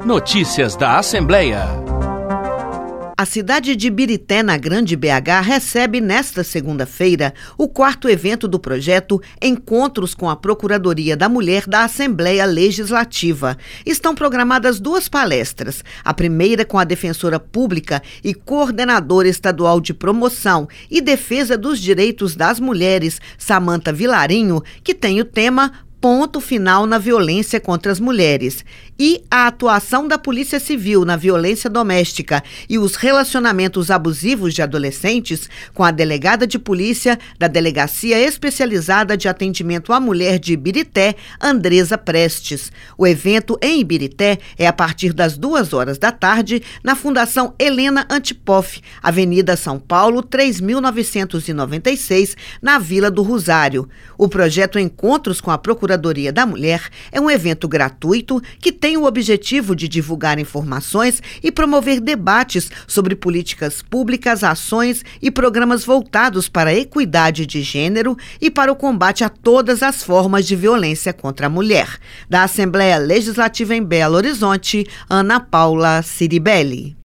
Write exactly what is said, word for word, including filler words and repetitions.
Notícias da Assembleia. A cidade de Ibirité, na Grande B H, recebe nesta segunda-feira o quarto evento do projeto Encontros com a Procuradoria da Mulher da Assembleia Legislativa. Estão programadas duas palestras, a primeira com a defensora pública e coordenadora estadual de promoção e defesa dos direitos das mulheres, Samanta Vilarinho, que tem o tema Ponto final na violência contra as mulheres, e a atuação da Polícia Civil na violência doméstica e os relacionamentos abusivos de adolescentes, com a delegada de polícia da Delegacia Especializada de Atendimento à Mulher de Ibirité, Andresa Prestes. O evento em Ibirité é a partir das duas horas da tarde na Fundação Helena Antipoff, Avenida São Paulo, três mil novecentos e noventa e seis, na Vila do Rosário. O projeto Encontros com a Procuradoria Procuradoria da Mulher é um evento gratuito que tem o objetivo de divulgar informações e promover debates sobre políticas públicas, ações e programas voltados para a equidade de gênero e para o combate a todas as formas de violência contra a mulher. Da Assembleia Legislativa em Belo Horizonte, Ana Paula Ciribelli.